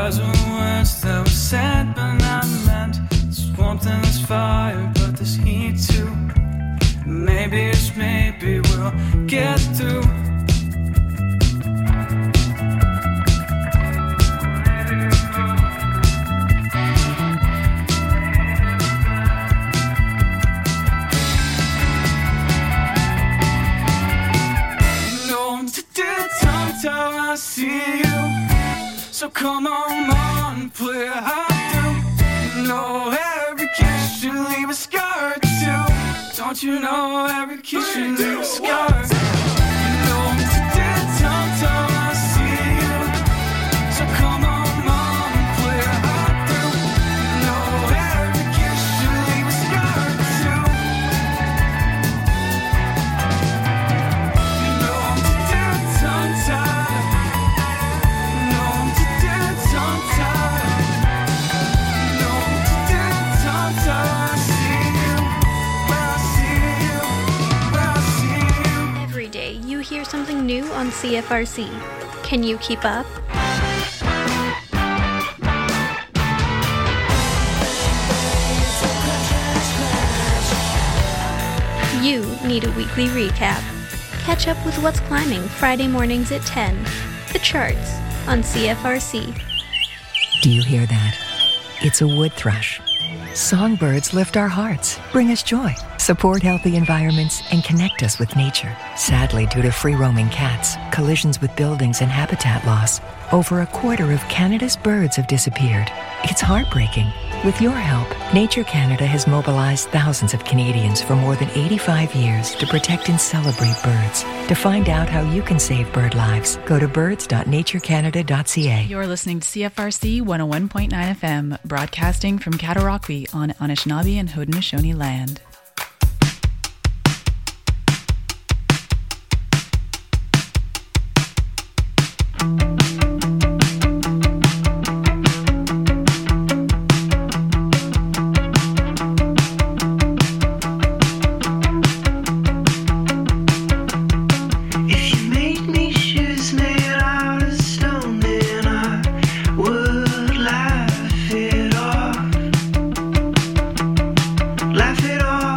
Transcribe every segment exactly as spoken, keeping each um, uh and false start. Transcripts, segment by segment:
Lies were words that were said but not meant. There's warmth in this fire, but there's heat too. Maybe, just maybe we'll get through. I see you, so come on, on, play hard through. You know every kiss should leave a scar too. Don't you know every kiss should leave a scar? You know today, time, time, I see you, so come on, on, play hard through. You know every kiss should leave a scar too. You know today, time, time. Hear something new on C F R C. Can you keep up? You need a weekly recap. Catch up with what's climbing Friday mornings at ten. The charts on C F R C. Do you hear that? It's a wood thrush. Songbirds lift our hearts, bring us joy, support healthy environments, and connect us with nature. Sadly, due to free-roaming cats, collisions with buildings, and habitat loss, over a quarter of Canada's birds have disappeared. It's heartbreaking. With your help, Nature Canada has mobilized thousands of Canadians for more than eighty-five years to protect and celebrate birds. To find out how you can save bird lives, go to birds dot nature canada dot c a. You're listening to C F R C one oh one point nine F M, broadcasting from Cataraqui on Anishinaabe and Haudenosaunee land. Laugh it off.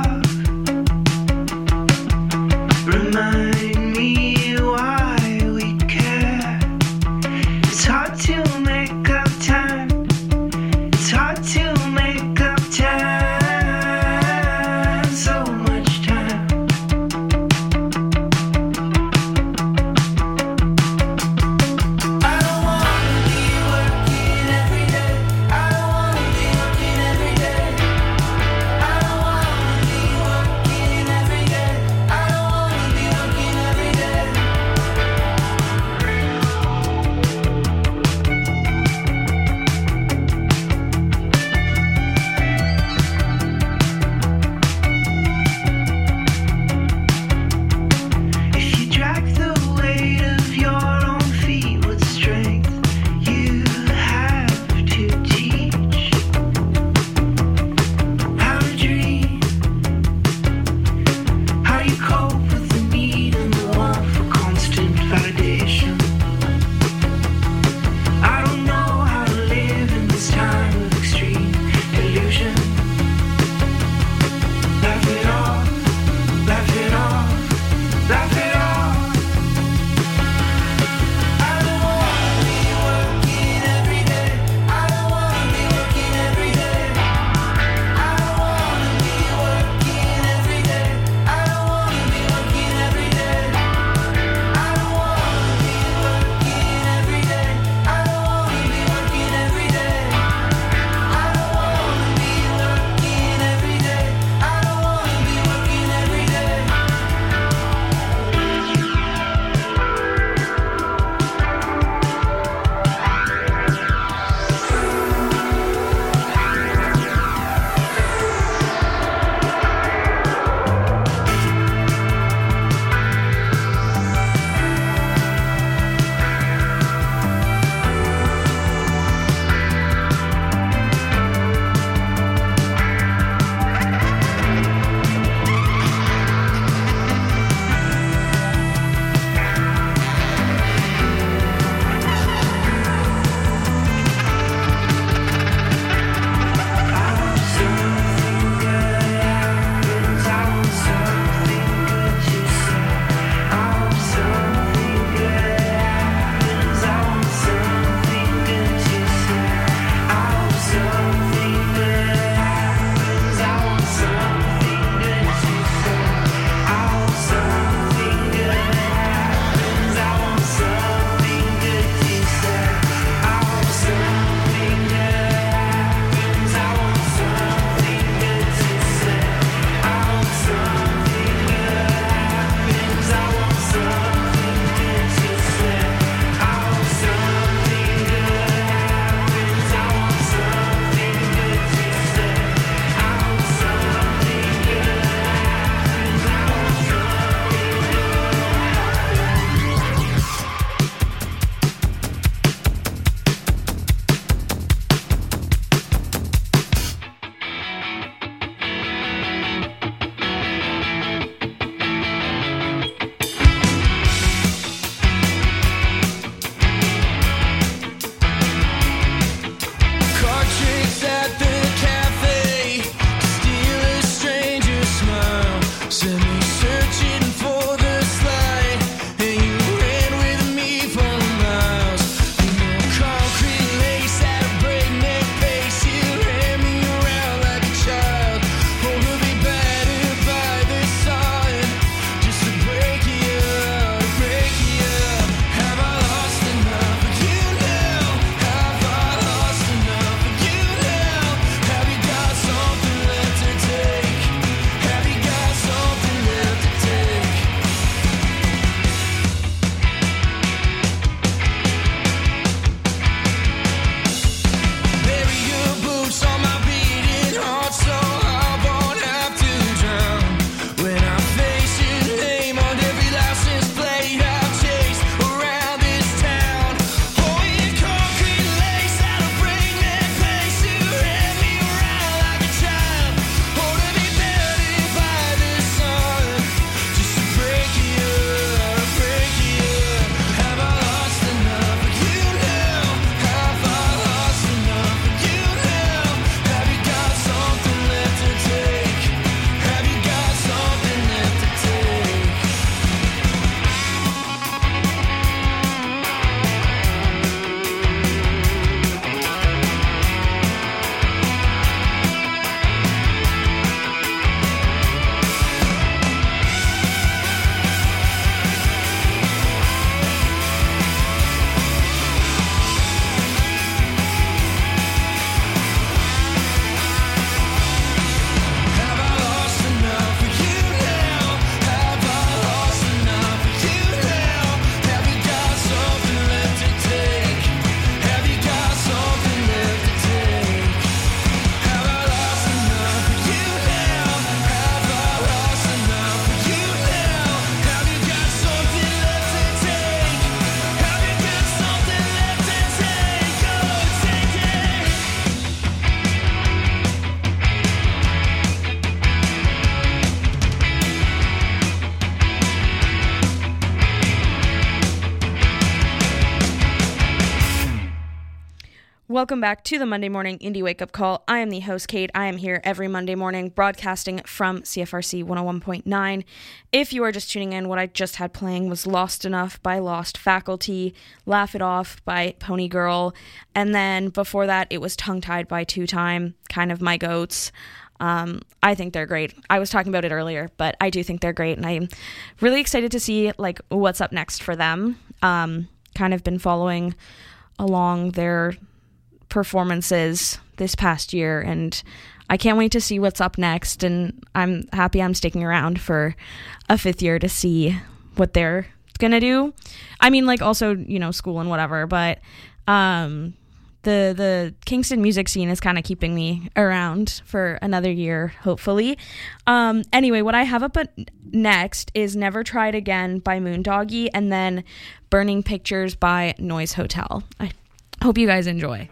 Welcome back to the Monday Morning Indie Wake Up Call. I am the host, Kate. I am here every Monday morning broadcasting from C F R C one oh one point nine. If you are just tuning in, what I just had playing was Lost Enough by Lost Faculty, Laugh It Off by Pony Girl, and then before that it was Tongue Tied by Two Time, kind of my goats. Um, I think they're great. I was talking about it earlier, but I do think they're great, and I'm really excited to see like what's up next for them. Um, kind of been following along their performances this past year, and I can't wait to see what's up next, and I'm happy I'm sticking around for a fifth year to see what they're gonna do. I mean, like, also, you know, school and whatever, but um the the Kingston music scene is kind of keeping me around for another year, hopefully. Um anyway, what I have up at next is Never Try It Again by Moondoggy, and then Burning Pictures by Noise Hotel. I hope you guys enjoy.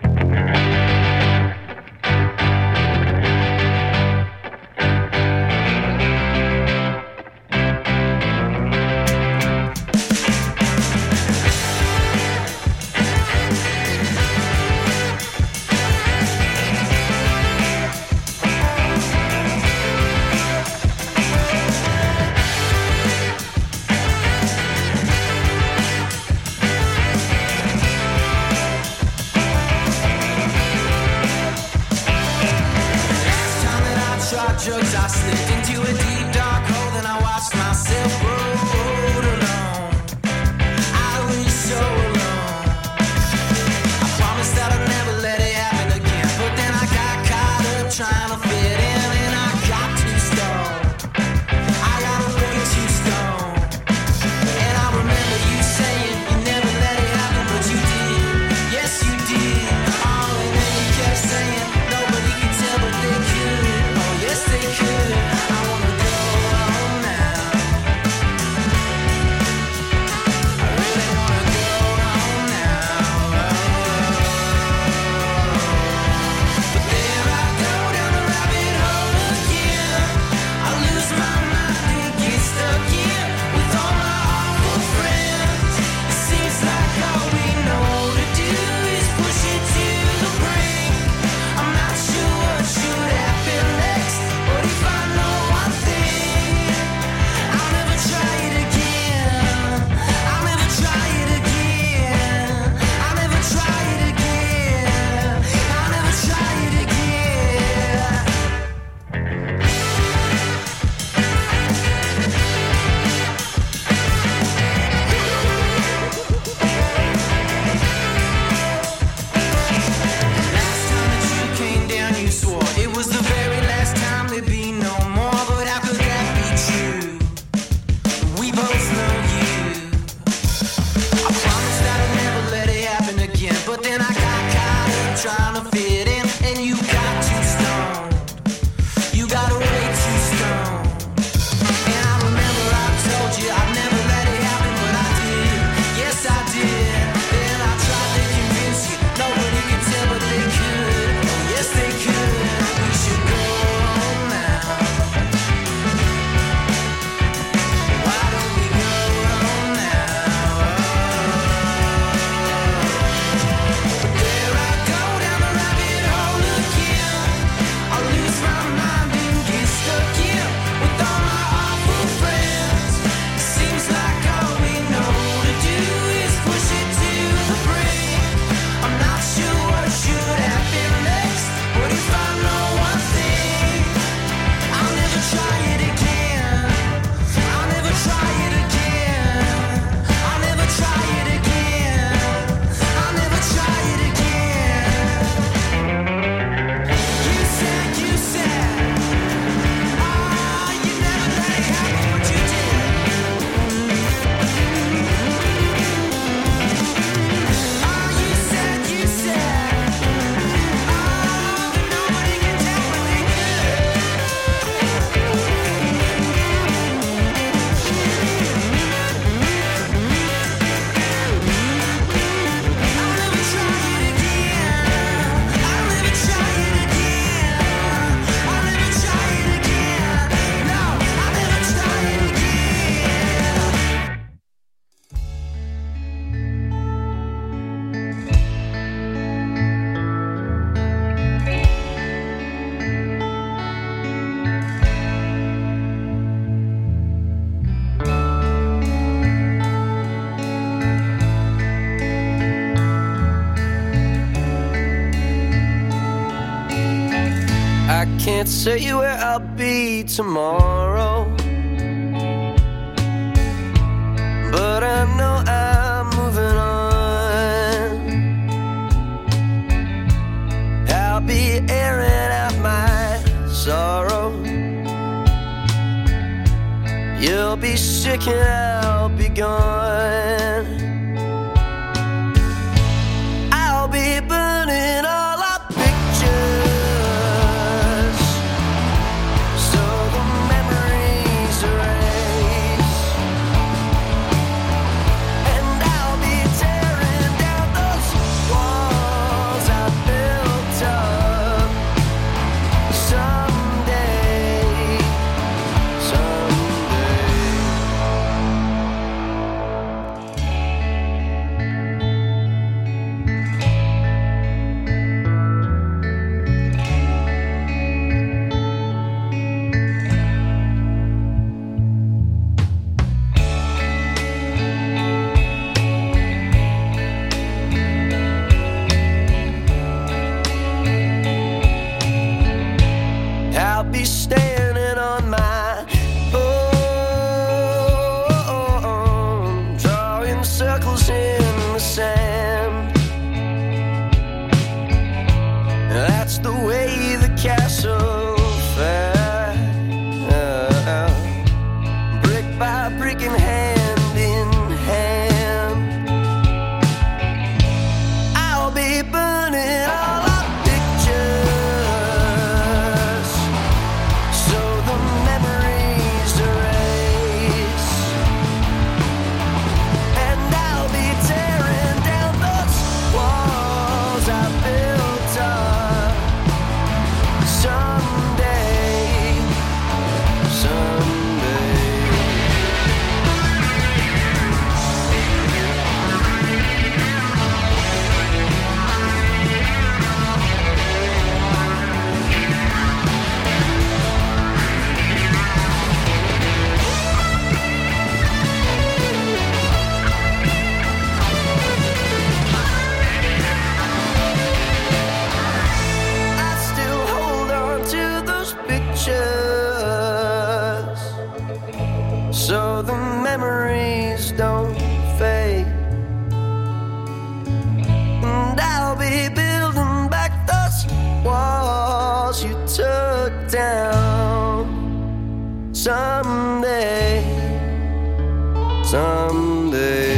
Drugs, I slipped into a deep dark hole, and I watched myself roll alone. I was so alone. I promised that I'd never let it happen again, but then I got caught up trying to fit in, and I got too stoned. I got a way too stoned. And I remember you saying you never let it happen, but you did. Yes, you did. Oh, and then you kept saying nobody could tell, but they could. Yes, they could. I wanna go home now. I really wanna go home now. But there I go down the rabbit hole again. I lose my mind and get stuck in with all my awful friends. It seems like all we know to do is push it to the brink. I'm not sure what should happen next. But if I know one thing, I'll never try it again. I'll never try it again. I'll never try it again. I'll never try it again. Last time that you came down, you swore it was the very last time there'd be no more. But how could that be true? We both know you. I promised that I'd never let it happen again, but then I got caught up trying to fit in, and you got too stoned. You got way too stoned. And I remember I told you I'd never let it happen, but I did. Yes, I did. Then I tried to convince you nobody could tell, but they could. Oh, yes, they could. We should go home now. Why don't we go home now? There I go down the rabbit I can't say where I'll be tomorrow, but I know I'm moving on. I'll be airing out my sorrow. You'll be sick and I'll be gone. I'll be burning all our pictures, so the memories erase. And I'll be tearing down those walls I built up. Someday, someday. I'll be standing on my own, drawing circles in the sand. That's the way the castle fell, brick by brick and hand in hand. I'll be burning all our pictures, so the memories erase. And I'll be tearing down those walls I built up. Someday, someday. I still hold on to those pictures, so the memories don't fade. And I'll be building back those walls you took down. Someday, someday.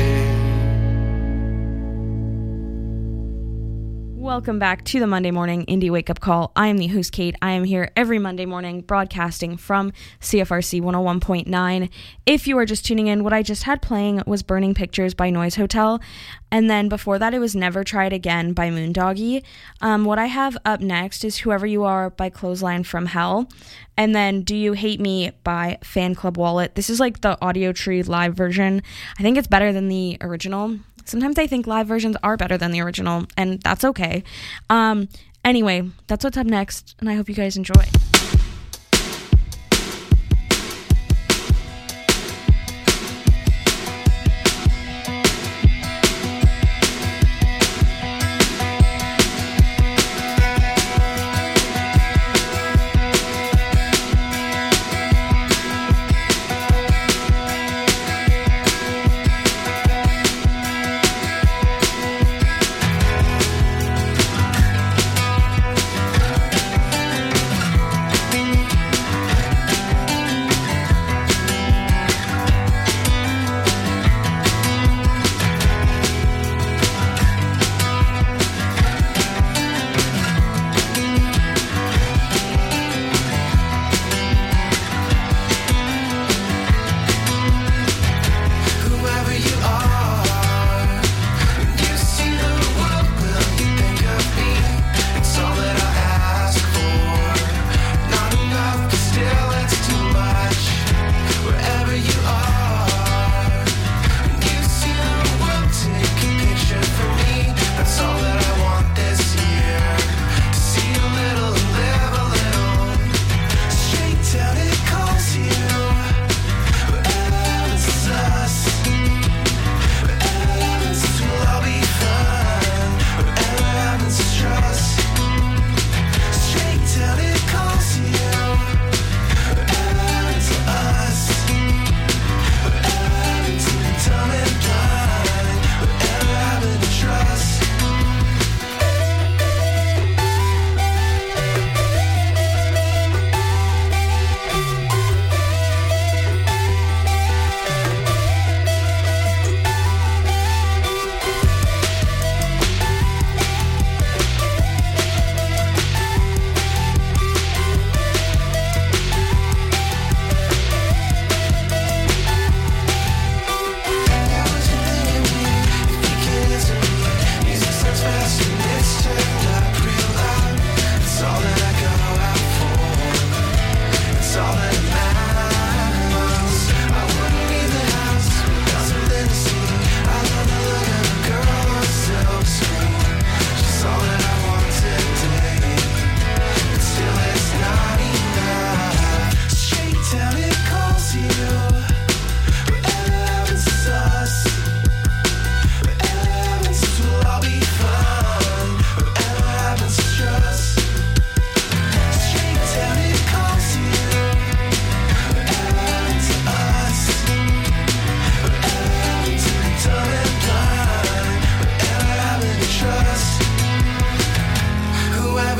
Welcome back to the Monday Morning Indie Wake Up Call. I am the host, Kate. I am here every Monday morning broadcasting from C F R C one oh one point nine. If you are just tuning in, what I just had playing was Burning Pictures by Noise Hotel. And then before that, it was Never Try It Again by Moondoggy. Um, what I have up next is Whoever You Are by Clothesline from Hell. And then Do You Hate Me by Fan Club Wallet. This is like the Audio Tree live version. I think it's better than the original. Sometimes I think live versions are better than the original, and that's okay. Um, anyway, that's what's up next, and I hope you guys enjoy.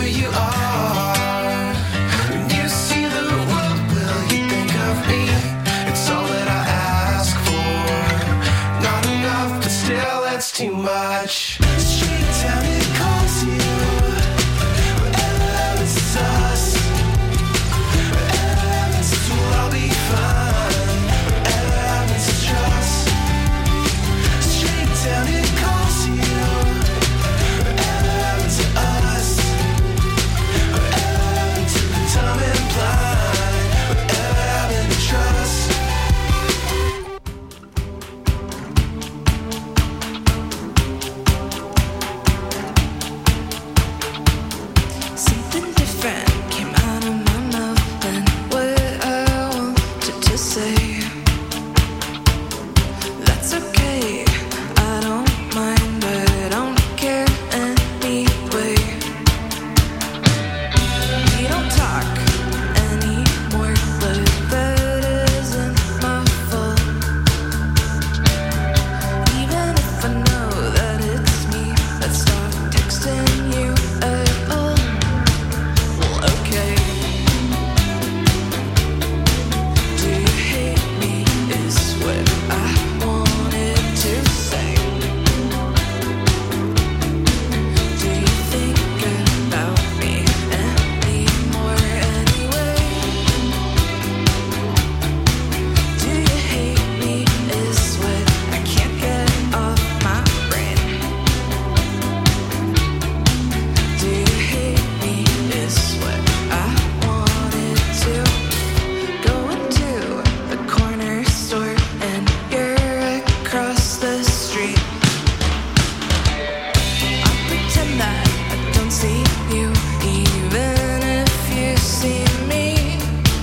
where you are. When you see the world, will you think of me? It's all that I ask for. Not enough, but still that's too much. Straight down it calls you. Whatever happens to us, whatever happens to us, will all be fine. Whatever happens to trust. Straight down it calls you. Whatever happens to us, whatever happened to the dumb and blind, whatever happened to trust. Something different came out of my mouth than what I wanted to say. That's okay, I don't mind, but I don't care anyway. We don't talk anymore, but that isn't my fault. Even if I know that it's me that stopped texting you at all. Well, okay. Do you hate me is what I wanted to say. Do you think about me anymore anyway? Do you hate me is what I can't get off my brain. Do you hate me is what I wanted to go into the corner store and you're across the street. I'll pretend that I don't see you, even if you see me.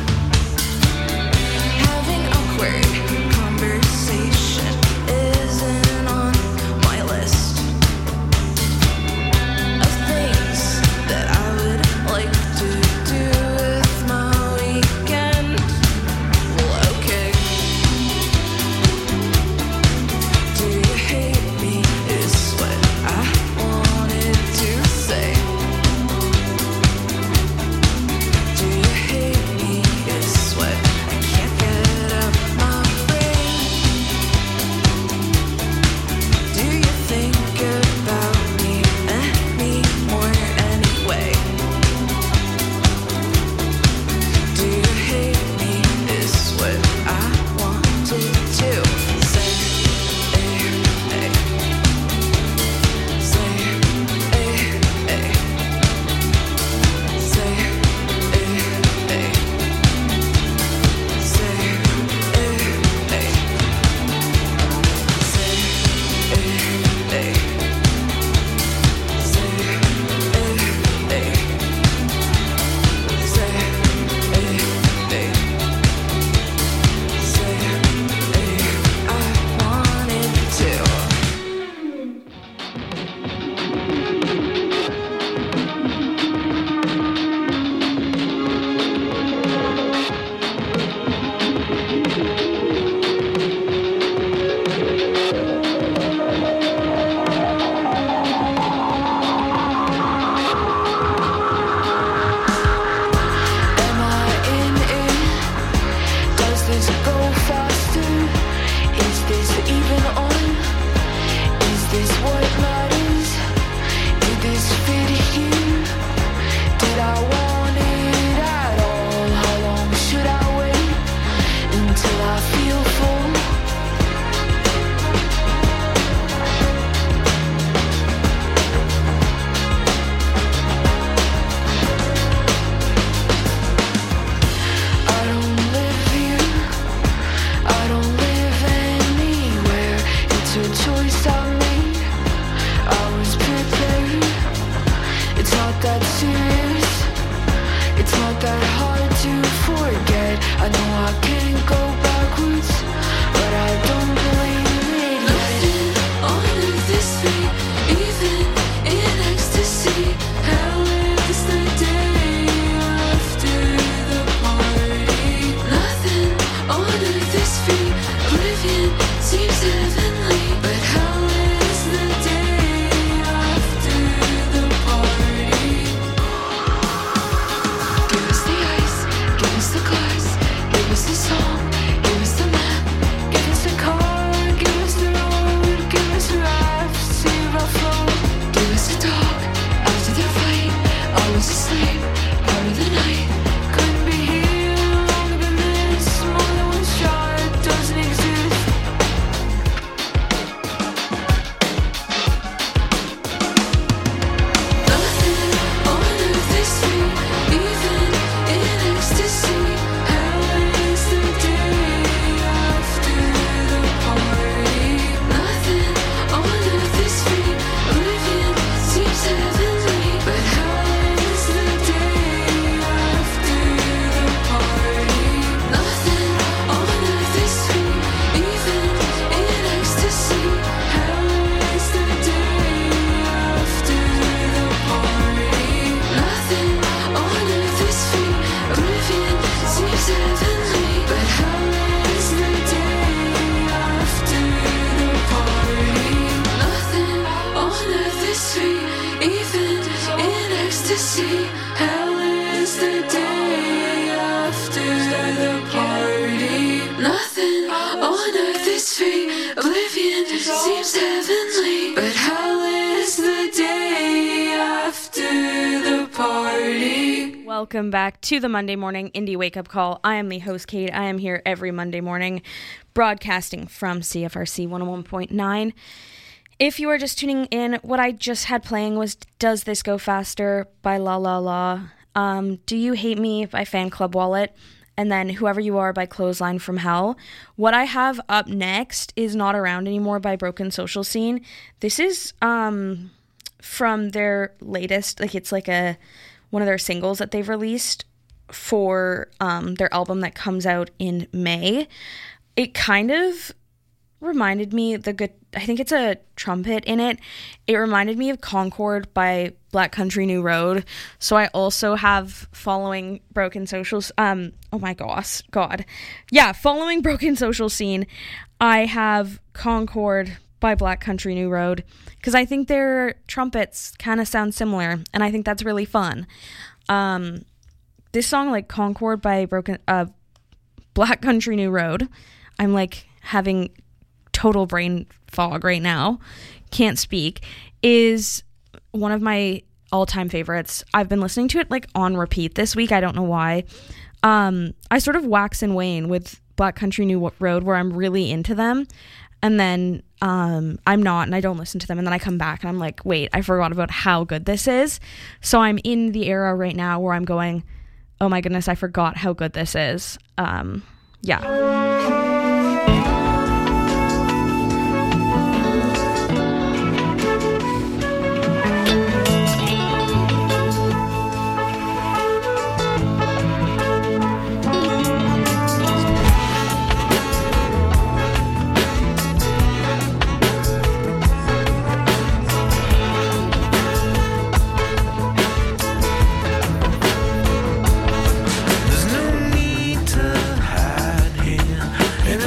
Having awkward conversation isn't on my list of things that I would like to do with my weekend. Well, okay. Do you hate me is what I wanted to say. Do you hate me is what I can't get out my brain. Do you think about me anymore anyway? Do you hate me is what I wanted to say. Say, say, I wanted to. Am I in it? Does this go faster? Is this even on? Is this what matters? Did this fit here? Did I want it at all? How long should I wait until I feel full? I don't live here. I don't live anywhere. It's a choice I made. I was prepared. It's not that serious. It's not that hard to forget. I know I can't go backwards, but I don't believe it yet. Nothing on earth is free, even in ecstasy. Hell is the day after the party. Nothing on earth is free. Oblivion seems heavenly, but hell is the day after the party. free. Hell is the day after the party. Nothing on earth is free. Oblivion seems heavenly, but hell is the day after the party. Welcome back to the Monday Morning Indie Wake Up Call. I am the host, Kate. I am here every Monday morning, broadcasting from C F R C one oh one point nine. If you are just tuning in, what I just had playing was Does This Go Faster by La La La. Um, Do You Hate Me by Fan Club Wallet. And then Whoever You Are by Clothesline from Hell. What I have up next is Not Around Anymore by Broken Social Scene. This is um, from their latest, like it's like a one of their singles that they've released for um, their album that comes out in May. It kind of reminded me, the good, I think it's a trumpet in it. It reminded me of Concord by Black Country New Road. So I also have following Broken Socials. Um, oh my gosh, God. Yeah, following Broken Social Scene, I have Concord by Black Country New Road because I think their trumpets kind of sound similar, and I think that's really fun. Um, this song, like Concord by Broken, uh, Black Country New Road, I'm like having total brain fog right now, can't speak, is one of my all-time favorites. I've been listening to it like on repeat this week. I don't know why. Um, I sort of wax and wane with Black Country New Road where I'm really into them, and then um, I'm not, and I don't listen to them, and then I come back and I'm like, wait, I forgot about how good this is. So I'm in the era right now where I'm going, oh my goodness, I forgot how good this is. Um, yeah. There's no need to hide here.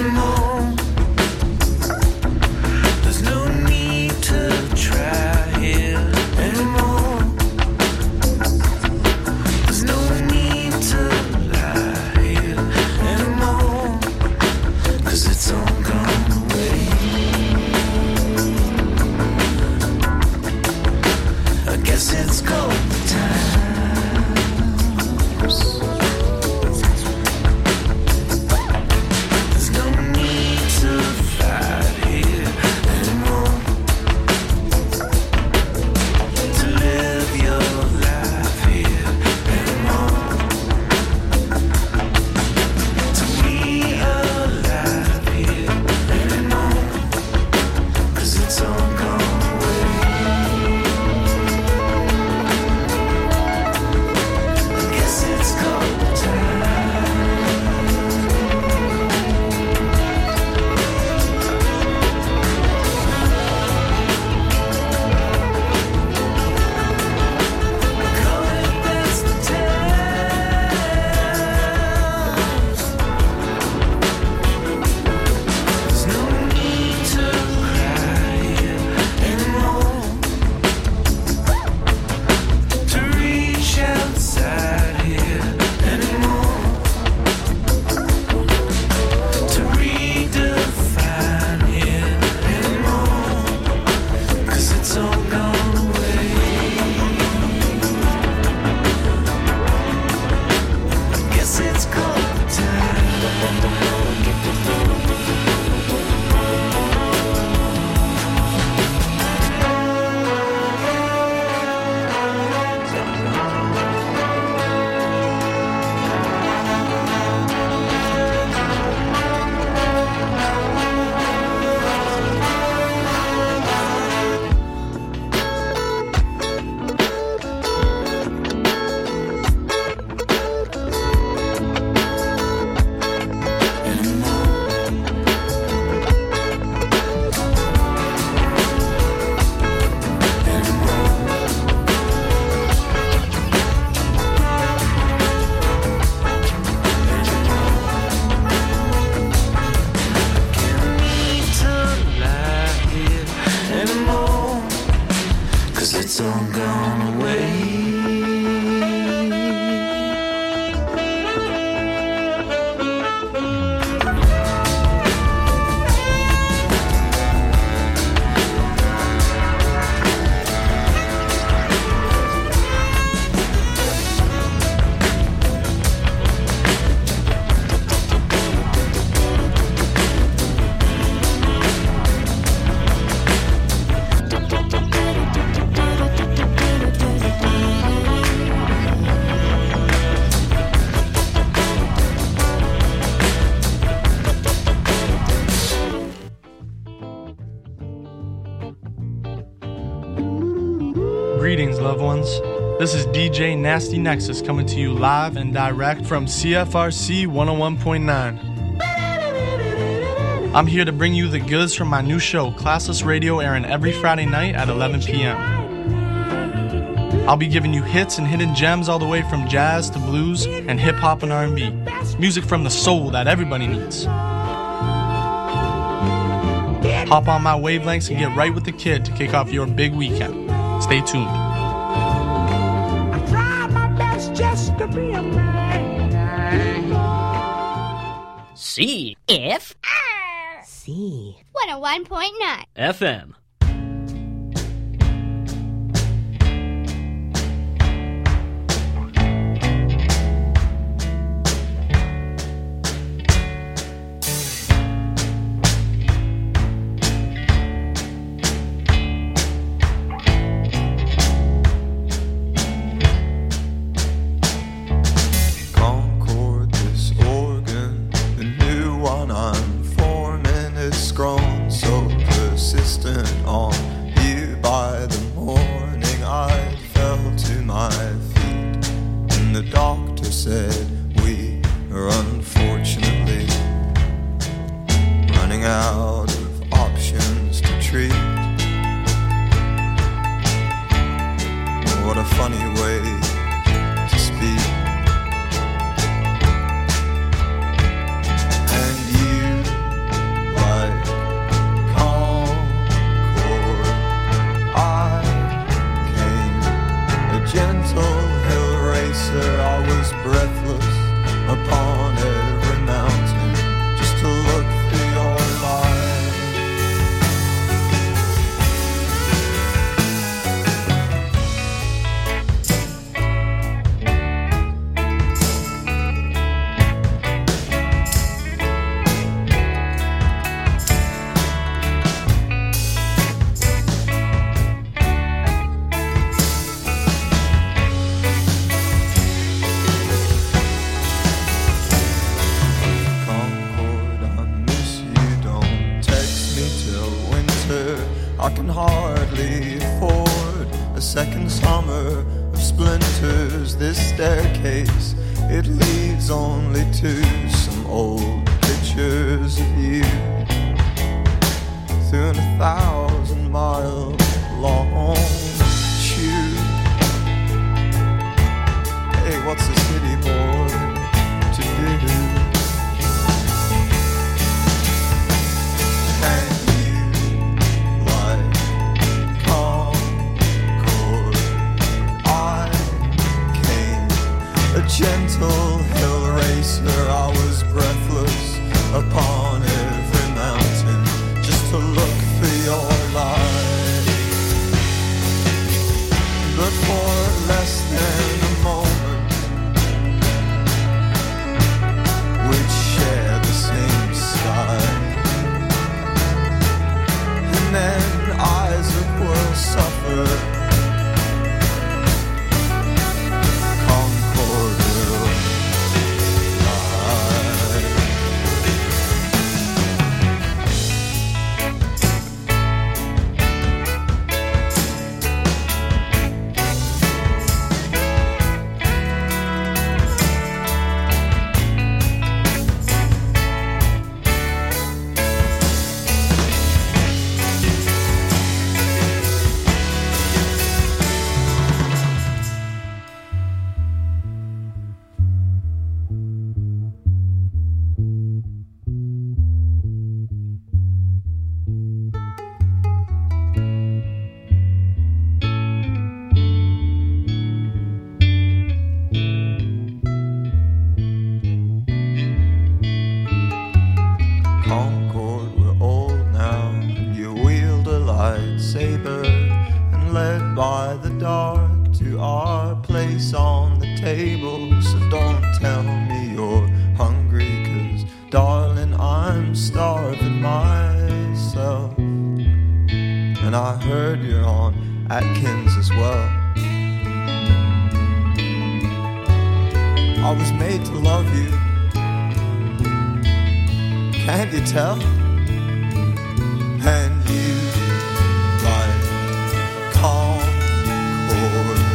loved ones. This is D J Nasty Nexus coming to you live and direct from C F R C one oh one point nine. I'm here to bring you the goods from my new show, Classless Radio, airing every Friday night at eleven p.m. I'll be giving you hits and hidden gems all the way from jazz to blues and hip-hop and R and B. Music from the soul that everybody needs. Hop on my wavelengths and get right with the kid to kick off your big weekend. Stay tuned. I tried my best just to be a man. C F C one oh one point nine F M. Can't you tell? And you like Concord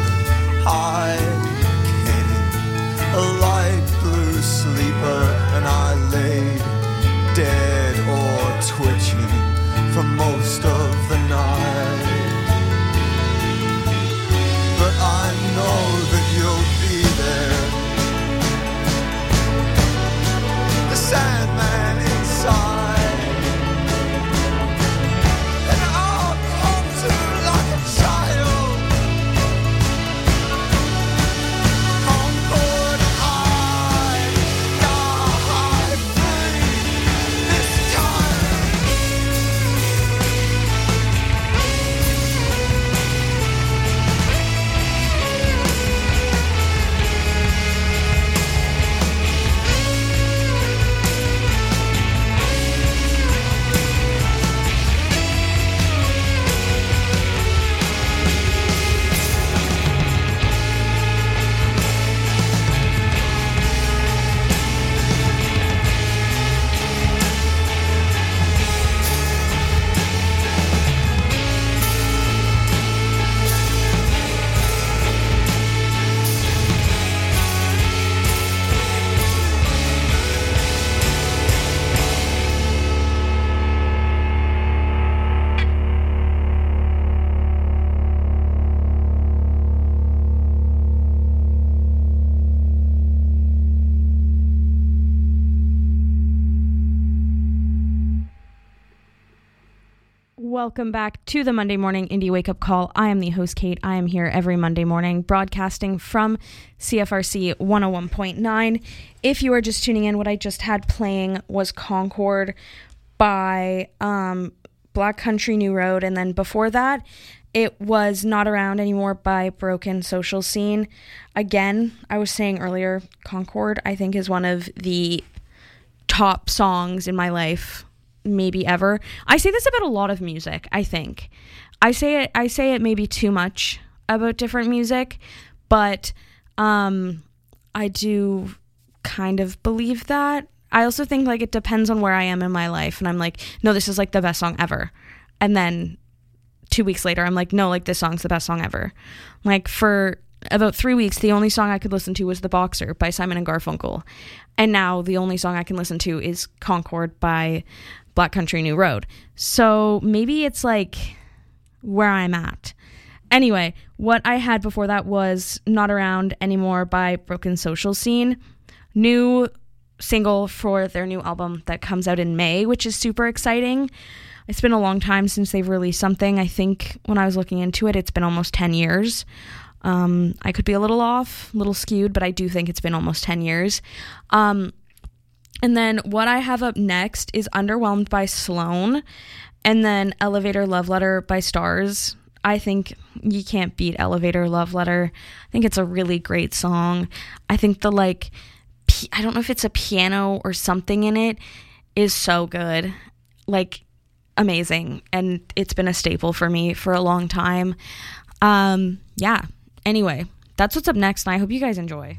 welcome back to the Monday Morning Indie Wake Up Call. I am the host, Kate. I am here every Monday morning broadcasting from C F R C one oh one point nine. If you are just tuning in, what I just had playing was Concord by um, Black Country New Road, and then before that, it was Not Around Anymore by Broken Social Scene. Again, I was saying earlier, Concord, I think, is one of the top songs in my life, maybe ever. I say this about a lot of music, I think. I say it I say it maybe too much about different music, but um I do kind of believe that. I also think like it depends on where I am in my life, and I'm like, no, this is like the best song ever. And then two weeks later, I'm like, no, like this song's the best song ever. Like for about three weeks, the only song I could listen to was The Boxer by Simon and Garfunkel. And now the only song I can listen to is Concord by Black Country New Road. So maybe it's like where I'm at. Anyway, what I had before that was Not Around Anymore by Broken Social Scene. New single for their new album that comes out in May, which is super exciting. It's been a long time since they've released something. I think when I was looking into it, it's been almost ten years. Um, I could be a little off, a little skewed, but I do think it's been almost ten years. Um, and then what I have up next is Underwhelmed by Sloan, and then Elevator Love Letter by Stars. I think you can't beat Elevator Love Letter. I think it's a really great song. I think the like, p- I don't know if it's a piano or something in it, is so good. Like, amazing. And it's been a staple for me for a long time. Um, yeah. Anyway, that's what's up next, and I hope you guys enjoy.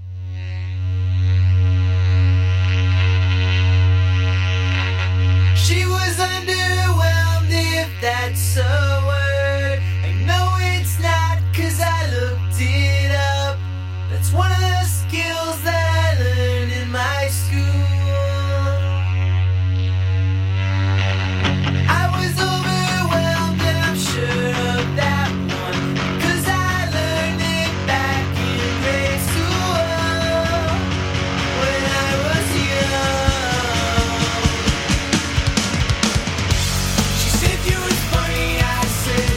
She was underwhelmed, if that's a word. I know it's not, cause I looked it up. That's one of the skills that I learned in my school. I was overwhelmed, and I'm sure of that one, cause I learned it back in grade school when I was young. She said you was funny, I said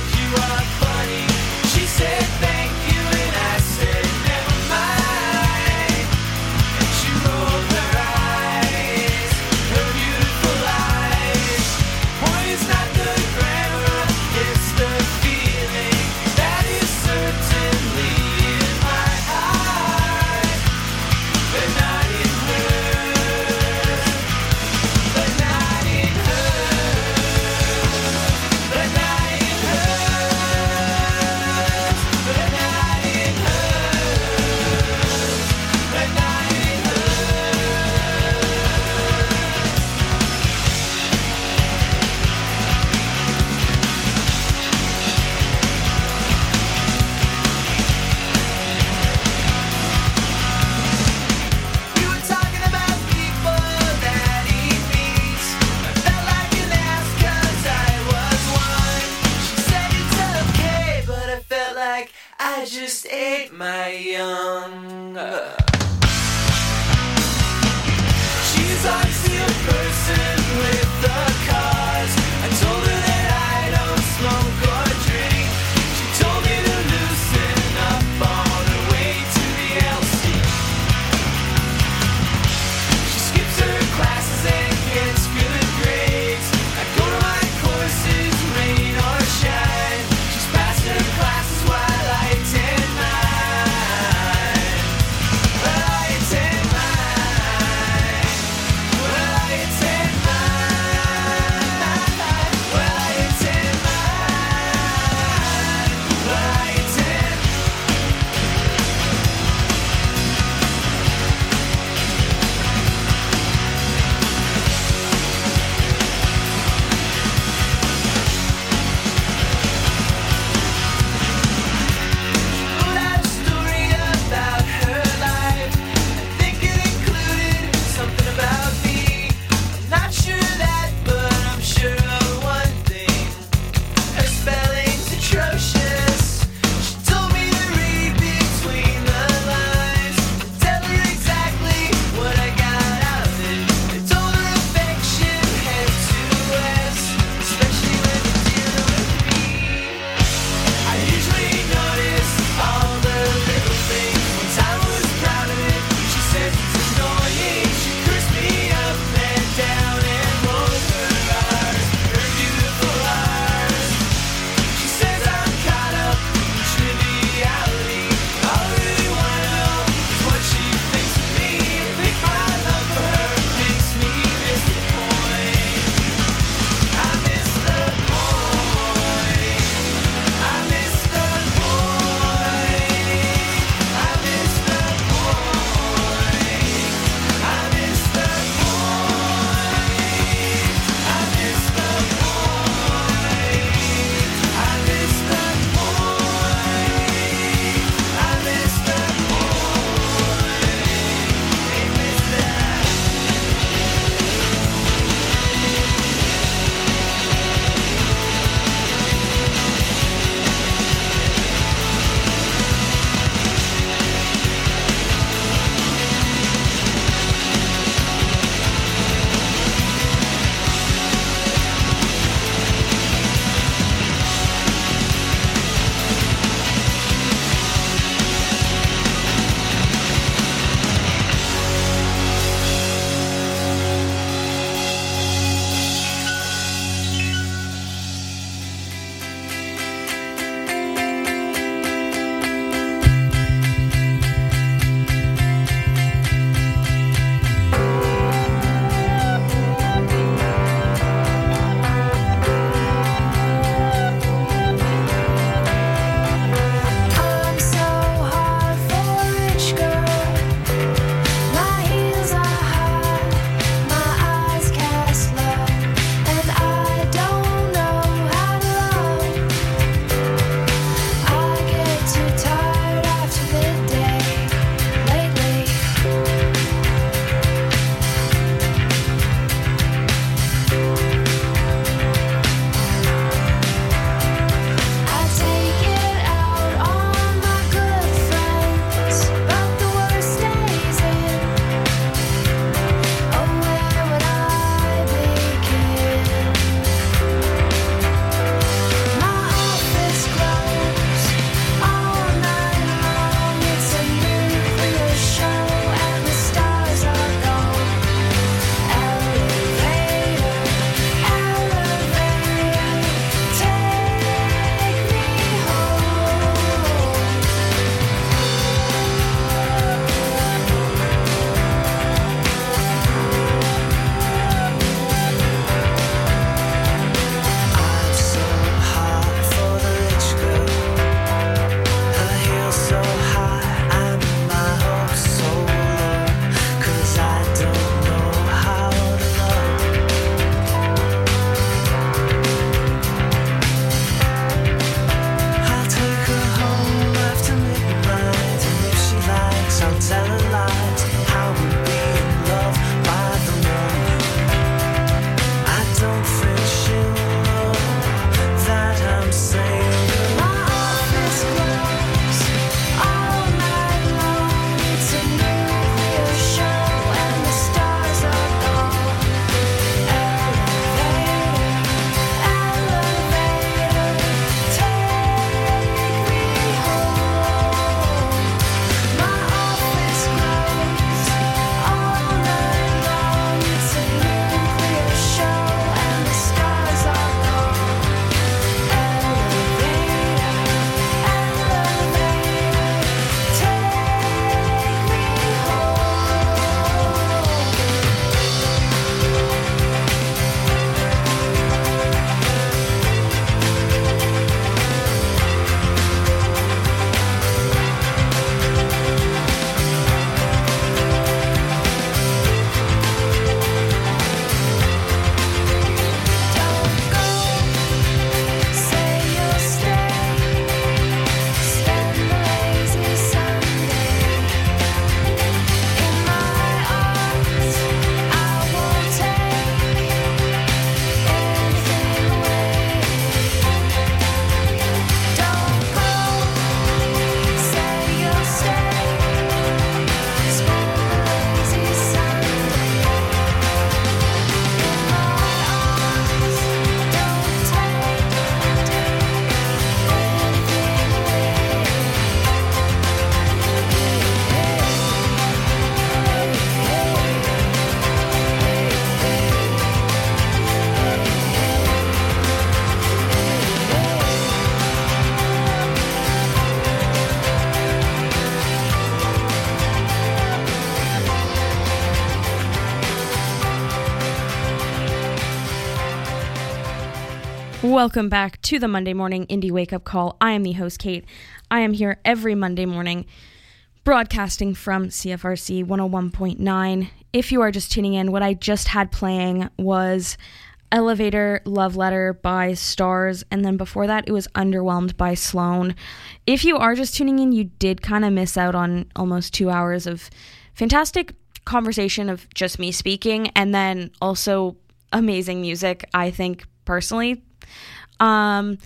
Welcome back to the Monday Morning Indie Wake Up Call. I am the host, Kate. I am here every Monday morning broadcasting from C F R C one oh one point nine. If you are just tuning in, what I just had playing was Elevator Love Letter by Stars, and then before that it was Underwhelmed by Sloan. If you are just tuning in, you did kind of miss out on almost two hours of fantastic conversation of just me speaking, and then also amazing music, I think, personally. Um,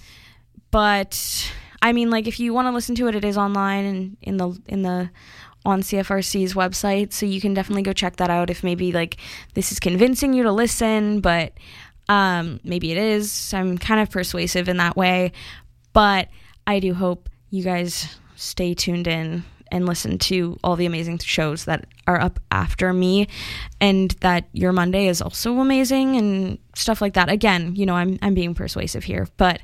but I mean, like, if you want to listen to it, it is online and in the in the on C F R C's website, so you can definitely go check that out if maybe like this is convincing you to listen, but um, maybe it is. I'm kind of persuasive in that way, but I do hope you guys stay tuned in and listen to all the amazing shows that are up after me, and that your Monday is also amazing and stuff like that. Again, you know, I'm I'm being persuasive here, but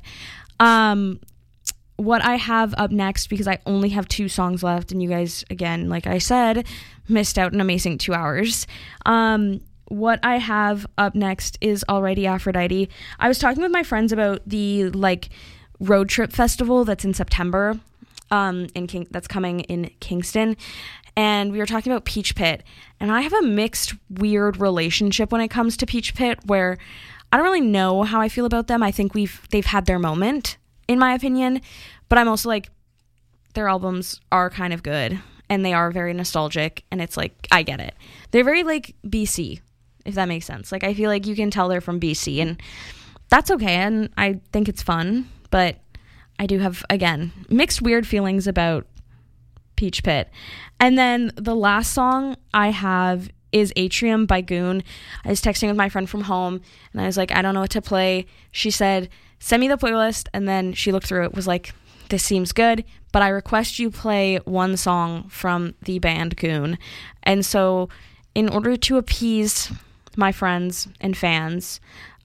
um, what I have up next, because I only have two songs left, and you guys, again, like I said, missed out an amazing two hours. Um, what I have up next is Alrighty Aphrodite. I was talking with my friends about the like road trip festival that's in September. Um, in King- that's coming in Kingston, and we were talking about Peach Pit, and I have a mixed, weird relationship when it comes to Peach Pit, where I don't really know how I feel about them. I think we've they've had their moment, in my opinion, but I'm also like, their albums are kind of good, and they are very nostalgic, and it's like, I get it. They're very like B C, if that makes sense. Like, I feel like you can tell they're from B C, and that's okay, and I think it's fun, but I do have, again, mixed weird feelings about Peach Pit. And then the last song I have is Atrium by Goon. I was texting with my friend from home, and I was like, I don't know what to play. She said, send me the playlist, and then she looked through it, was like, this seems good, but I request you play one song from the band Goon. And so in order to appease my friends and fans,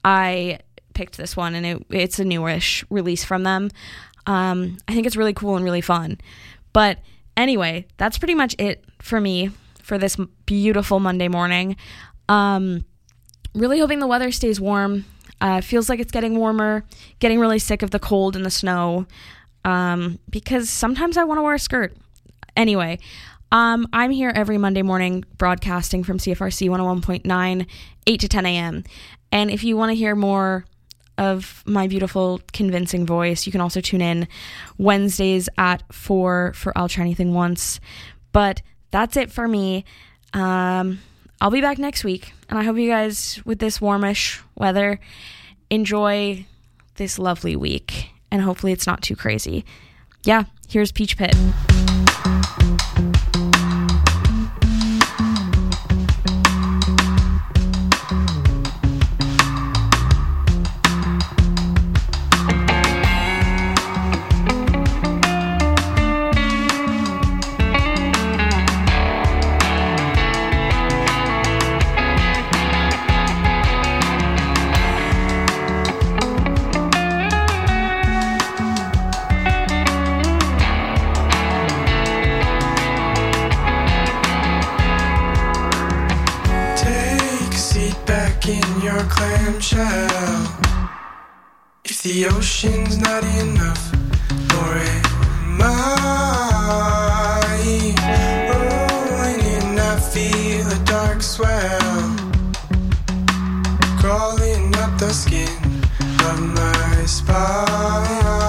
I picked this one, and it, it's a newish release from them. Um, I think it's really cool and really fun. But anyway, that's pretty much it for me for this beautiful Monday morning. Um, really hoping the weather stays warm. Uh, feels like it's getting warmer, getting really sick of the cold and the snow, um, because sometimes I want to wear a skirt. Anyway, um, I'm here every Monday morning broadcasting from C F R C one oh one point nine, eight to ten a.m. And if you want to hear more of my beautiful, convincing voice, you can also tune in Wednesdays at four for I'll Try Anything Once. But that's it for me. Um, I'll be back next week, and I hope you guys, with this warmish weather, enjoy this lovely week, and hopefully it's not too crazy. Yeah, here's Peach Pit. If the ocean's not enough, nor am I rolling in, I feel a dark swell crawling up the skin of my spine.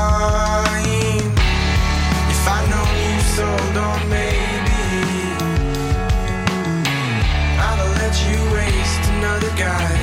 If I know you sold on maybe, I'll let you waste another guy.